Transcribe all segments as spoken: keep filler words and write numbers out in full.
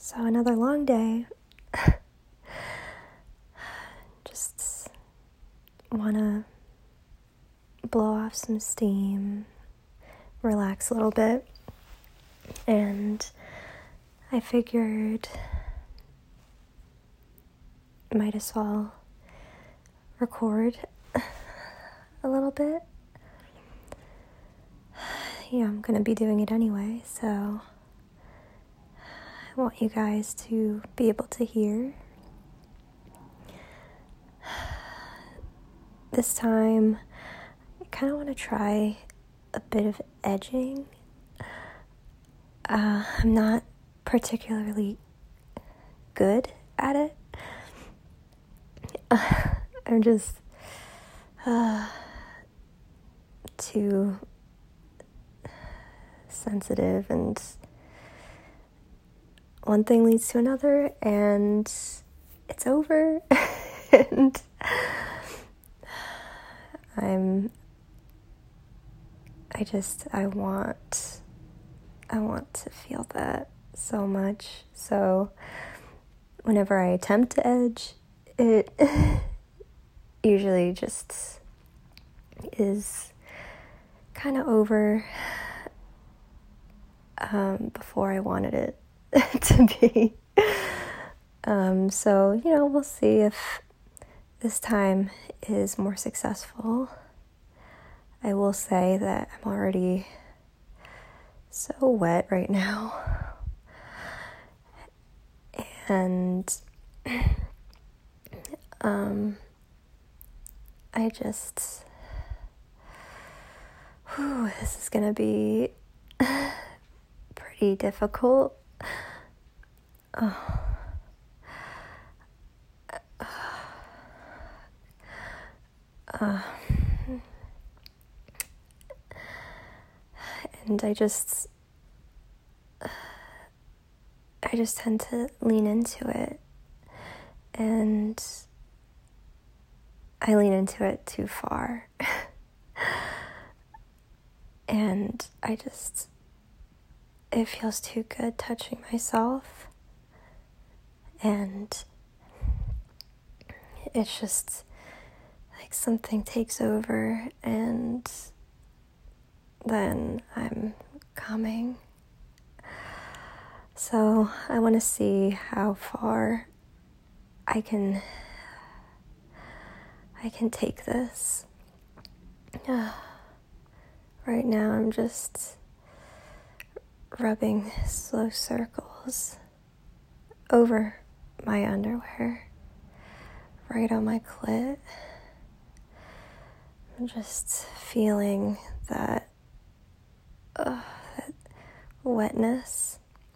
So another long day. Just want to blow off some steam, relax a little bit, and I figured might as well record a little bit. Yeah, I'm going to be doing it anyway, so I want you guys to be able to hear. This time, I kind of want to try a bit of edging. Uh, I'm not particularly good at it. Uh, I'm just uh, too sensitive, and one thing leads to another, and it's over. And I'm I just I want I want to feel that so much. So whenever I attempt to edge, it usually just is kind of over um, before I wanted it to be. Um, so, you know, we'll see if this time is more successful. I will say that I'm already so wet right now. And um, I just, whew, this is going to be pretty difficult. Oh. Uh, and I just, I just tend to lean into it, and I lean into it too far. And I just, it feels too good touching myself, and it's just like something takes over, and then I'm coming. So I want to see how far I can I can take this. Uh, right now I'm just rubbing slow circles over my underwear, right on my clit. I'm just feeling that, uh, that wetness,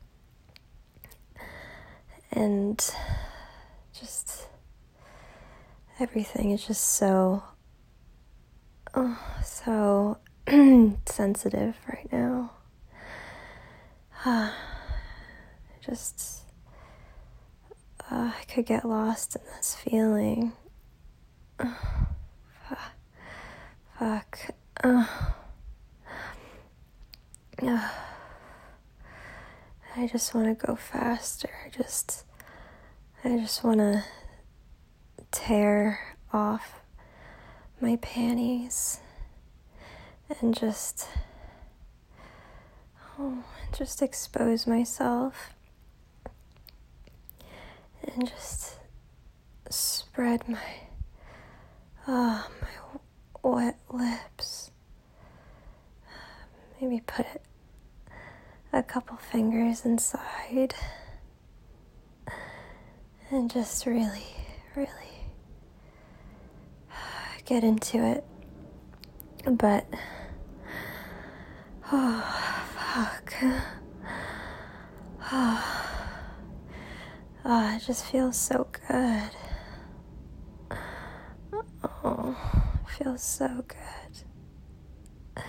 and just everything is just so, oh, so sensitive right now. Uh, just, uh, I could get lost in this feeling. Uh, fuck. Uh, uh, I just want to go faster. I just, I just want to tear off my panties and just, oh, just expose myself and just spread my, oh, my wet lips. Maybe put it a couple fingers inside and just really, really get into it. But, oh, fuck. Oh, oh, it just feels so good. Oh, it feels so good.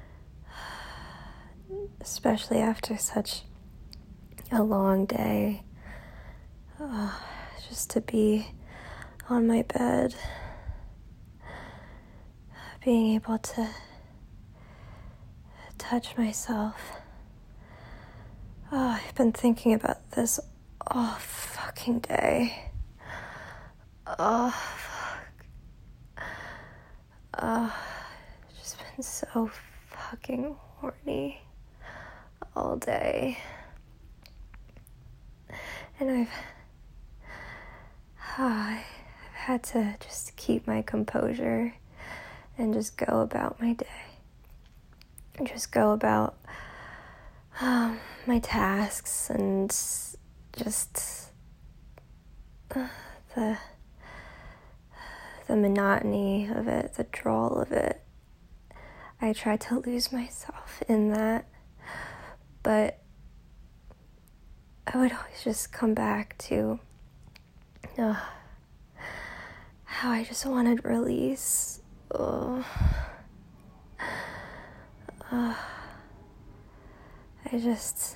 Especially after such a long day. Oh, just to be on my bed, being able to touch myself. Oh, I've been thinking about this all fucking day. Oh, fuck. Uh, I've just been so fucking horny all day. And I've, oh, I've had to just keep my composure and just go about my day. And just go about um, my tasks and just uh, the the monotony of it, the drawl of it. I try to lose myself in that, but I would always just come back to uh, how I just wanted release. Oh. Uh, I just...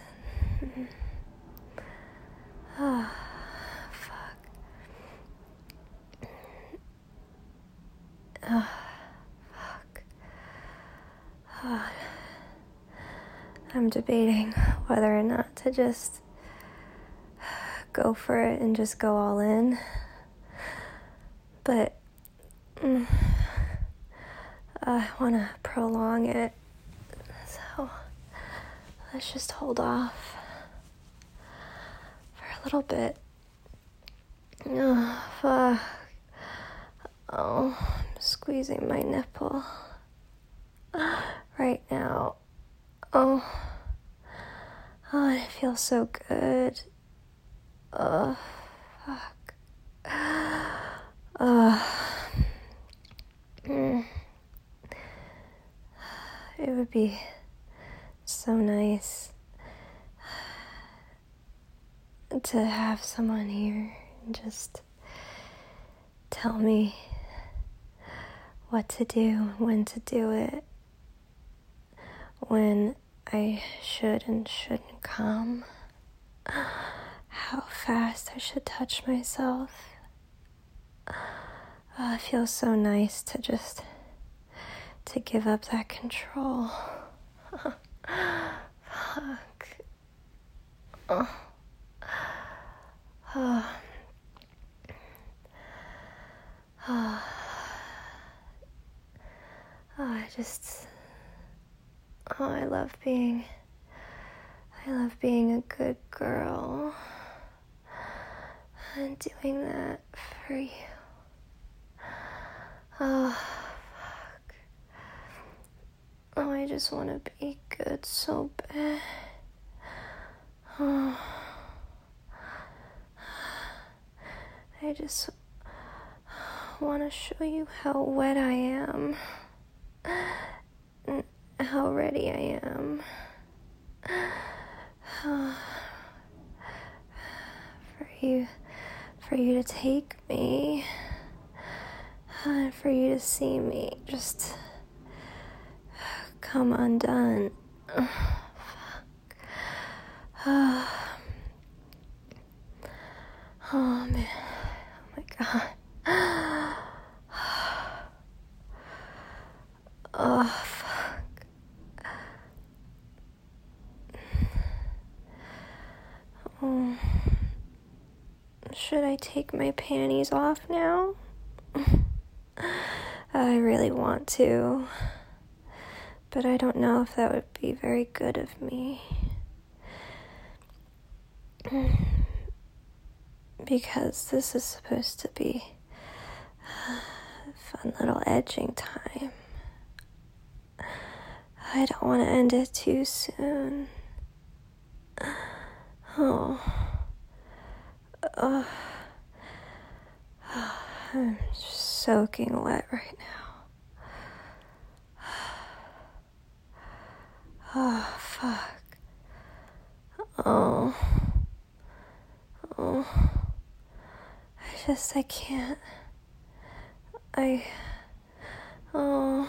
Oh, fuck. Oh, fuck. Oh. I'm debating whether or not to just go for it and just go all in. But mm, I want to prolong it. So let's just hold off for a little bit. Oh, fuck. Oh, I'm squeezing my nipple right now. Oh, oh, and it feels so good. Oh, fuck. Oh. Mm. It would be so nice to have someone here and just tell me what to do, when to do it, when I should and shouldn't come, how fast I should touch myself. Oh, it feels so nice to just to give up that control. Fuck. Oh. Oh. Oh. Oh, I just, oh, I love being, I love being a good girl and doing that for you. Oh, fuck. Oh, I just want to be good so bad. Oh. I just want to show you how wet I am. And how ready I am. Oh. For you, for you to take me. And for you to see me just come undone. Oh, fuck. Oh. Oh, man. Oh, my God. Oh, fuck. Oh. Should I take my panties off now? I really want to, but I don't know if that would be very good of me. Because this is supposed to be a fun little edging time. I don't want to end it too soon. Oh. Oh. Oh. I'm just soaking wet right now. Oh, fuck. Oh. Oh. I just, I can't. I, oh.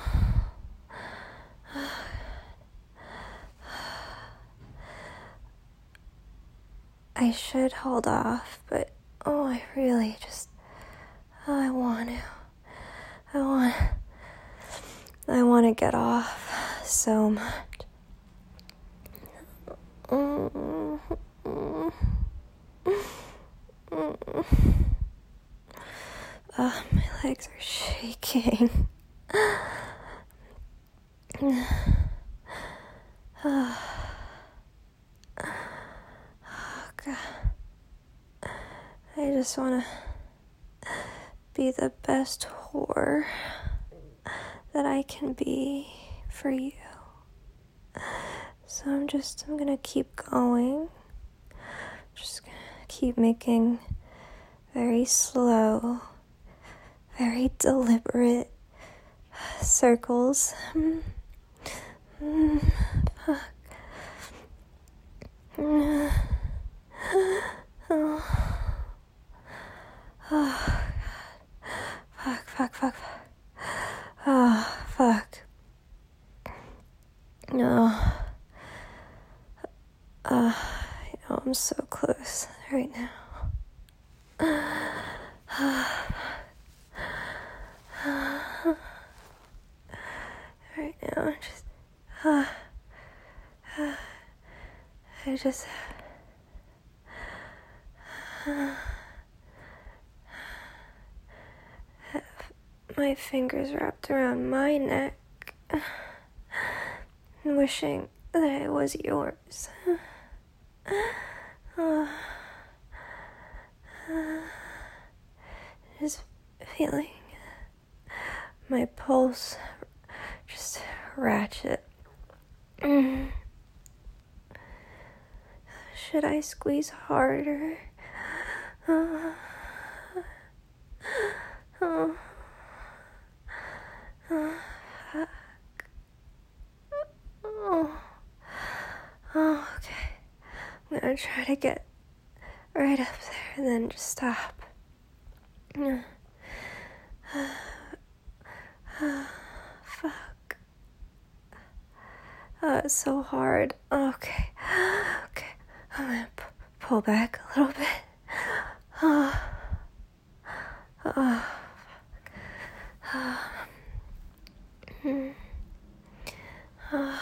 I should hold off, but, oh, I really just, oh, I want to. I want, I want to get off so much. Mm-hmm. legs are shaking. Oh, God. I just want to be the best whore that I can be for you. So I'm just, I'm gonna keep going. Just gonna keep making very slow, very deliberate circles. Mm. Mm. Fuck. Mm. Oh. Oh, God. Fuck, fuck, fuck, fuck. Oh, fuck. No. Uh, I know I'm so close right now. Right now, I just, uh, uh, I just, uh, have my fingers wrapped around my neck, wishing that it was yours. Uh, uh, just feeling my pulse just ratchet. Mm. Should I squeeze harder? Uh, oh, oh, fuck. Oh, oh, okay. I'm gonna try to get right up there and then just stop. Uh, uh, fuck. Oh, it's so hard. Okay. Okay. I'm gonna p- pull back a little bit. Oh. Oh. Oh. Oh.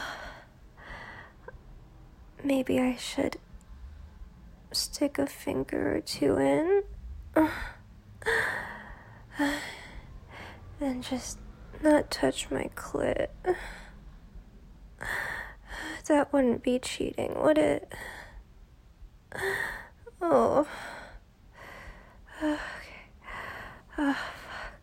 Maybe I should stick a finger or two in. And just not touch my clit. That wouldn't be cheating, would it? Oh. Okay. Oh, fuck.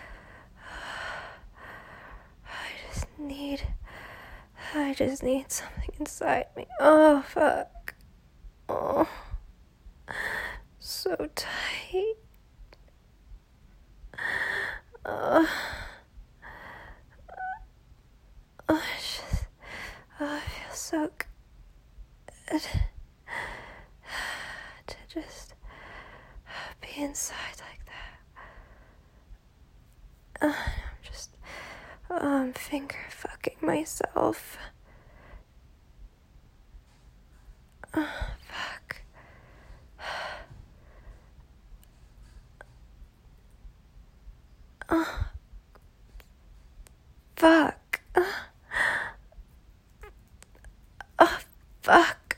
I just need... I just need something inside me. Oh, fuck. Oh. So tight. Oh. Oh, it's just... Oh, it feels so good to just be inside like that. Uh, I'm just um finger fucking myself. Oh, fuck. Oh, fuck. Oh, fuck.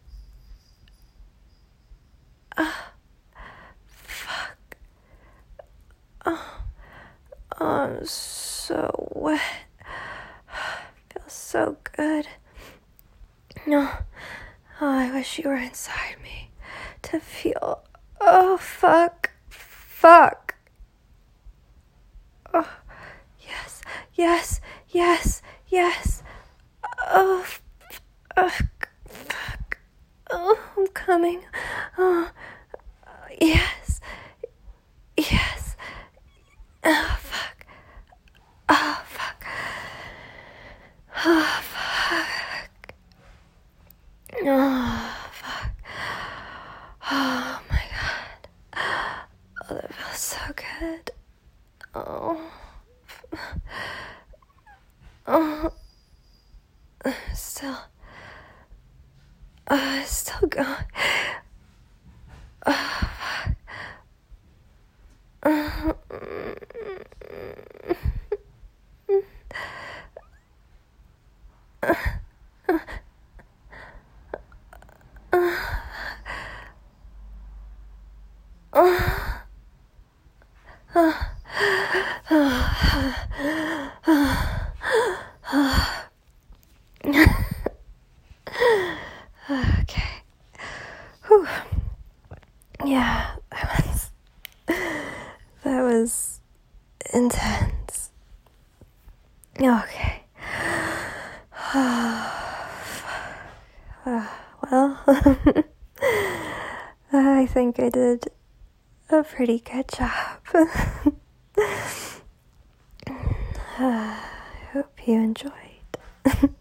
Oh, fuck. Oh, oh, I'm so wet. Feels so good. No. Oh, I wish you were inside me to feel. Oh, fuck. Fuck. Oh, yes, yes, yes, yes. Oh, oh, fuck. Oh, I'm coming. Oh, yes, yes. Oh, fuck. Oh, fuck. Oh, fuck. Oh, fuck. Oh, my God. Oh, that feels so good. Oh. Oh. Still. Uh, still going. Oh, fuck. Uh, Okay. Whew. Yeah, that was, that was intense. Okay. Well, I think I did a pretty good job. I hope you enjoyed.